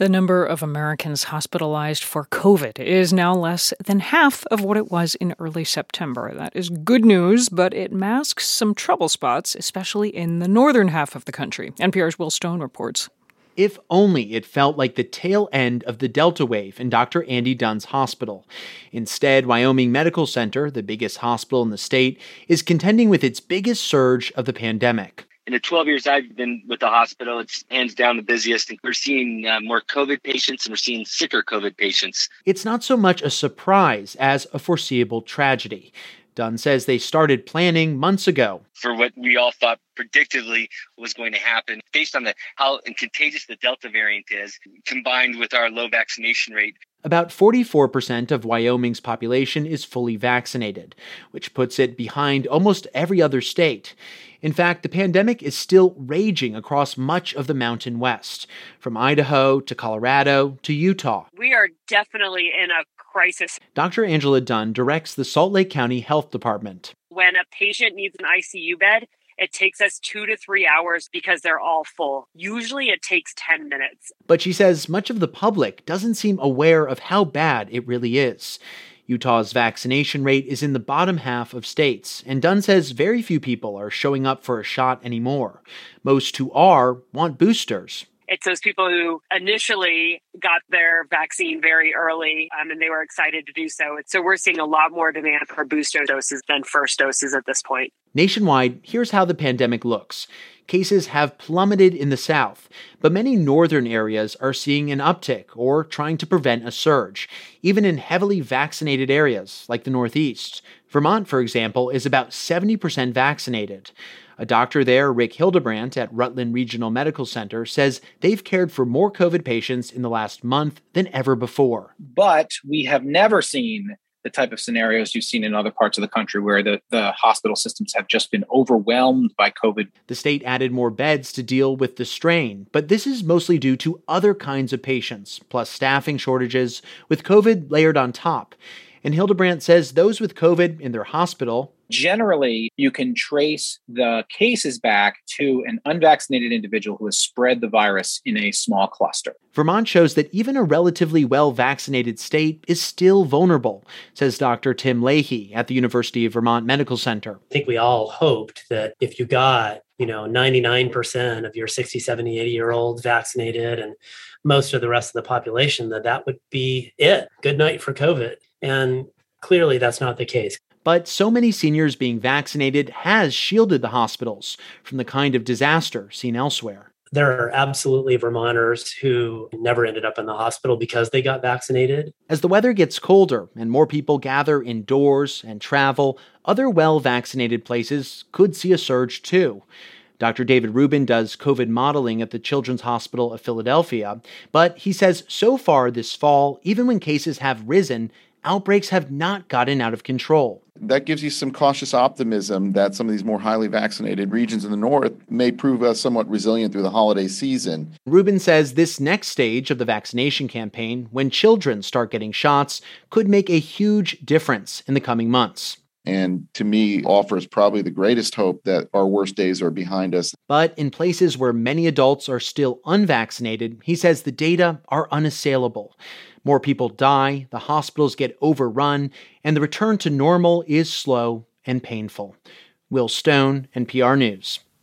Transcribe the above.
The number of Americans hospitalized for COVID is now less than half of what it was in early September. That is good news, but it masks some trouble spots, especially in the northern half of the country. NPR's Will Stone reports. If only it felt like the tail end of the Delta wave in Dr. Andy Dunn's hospital. Instead, Wyoming Medical Center, the biggest hospital in the state, is contending with its biggest surge of the pandemic. In the 12 years I've been with the hospital, it's hands down the busiest. And we're seeing more COVID patients and we're seeing sicker COVID patients. It's not so much a surprise as a foreseeable tragedy. Dunn says they started planning months ago. For what we all thought predictably was going to happen, based on how contagious the Delta variant is, combined with our low vaccination rate. About 44% of Wyoming's population is fully vaccinated, which puts it behind almost every other state. In fact, the pandemic is still raging across much of the Mountain West, from Idaho to Colorado to Utah. We are definitely in a crisis. Dr. Angela Dunn directs the Salt Lake County Health Department. When a patient needs an ICU bed, it takes us 2 to 3 hours because they're all full. Usually it takes 10 minutes. But she says much of the public doesn't seem aware of how bad it really is. Utah's vaccination rate is in the bottom half of states, and Dunn says very few people are showing up for a shot anymore. Most who are want boosters. It's those people who initially got their vaccine very early and they were excited to do so. So we're seeing a lot more demand for booster doses than first doses at this point. Nationwide, here's how the pandemic looks. Cases have plummeted in the South, but many northern areas are seeing an uptick or trying to prevent a surge, even in heavily vaccinated areas like the Northeast. Vermont, for example, is about 70% vaccinated. A doctor there, Rick Hildebrandt at Rutland Regional Medical Center, says they've cared for more COVID patients in the last month than ever before. But we have never seen the type of scenarios you've seen in other parts of the country where the hospital systems have just been overwhelmed by COVID. The state added more beds to deal with the strain, but this is mostly due to other kinds of patients, plus staffing shortages, with COVID layered on top. And Hildebrandt says those with COVID in their hospital, generally, you can trace the cases back to an unvaccinated individual who has spread the virus in a small cluster. Vermont shows that even a relatively well-vaccinated state is still vulnerable, says Dr. Tim Leahy at the University of Vermont Medical Center. I think we all hoped that if you got 99% of your 60, 70, 80-year-olds vaccinated and most of the rest of the population, that would be it. Good night for COVID. And clearly that's not the case. But so many seniors being vaccinated has shielded the hospitals from the kind of disaster seen elsewhere. There are absolutely Vermonters who never ended up in the hospital because they got vaccinated. As the weather gets colder and more people gather indoors and travel, other well-vaccinated places could see a surge too. Dr. David Rubin does COVID modeling at the Children's Hospital of Philadelphia, but he says so far this fall, even when cases have risen, outbreaks have not gotten out of control. That gives you some cautious optimism that some of these more highly vaccinated regions in the north may prove somewhat resilient through the holiday season. Rubin says this next stage of the vaccination campaign, when children start getting shots, could make a huge difference in the coming months. And to me, offers probably the greatest hope that our worst days are behind us. But in places where many adults are still unvaccinated, he says the data are unassailable. More people die, the hospitals get overrun, and the return to normal is slow and painful. Will Stone, NPR News.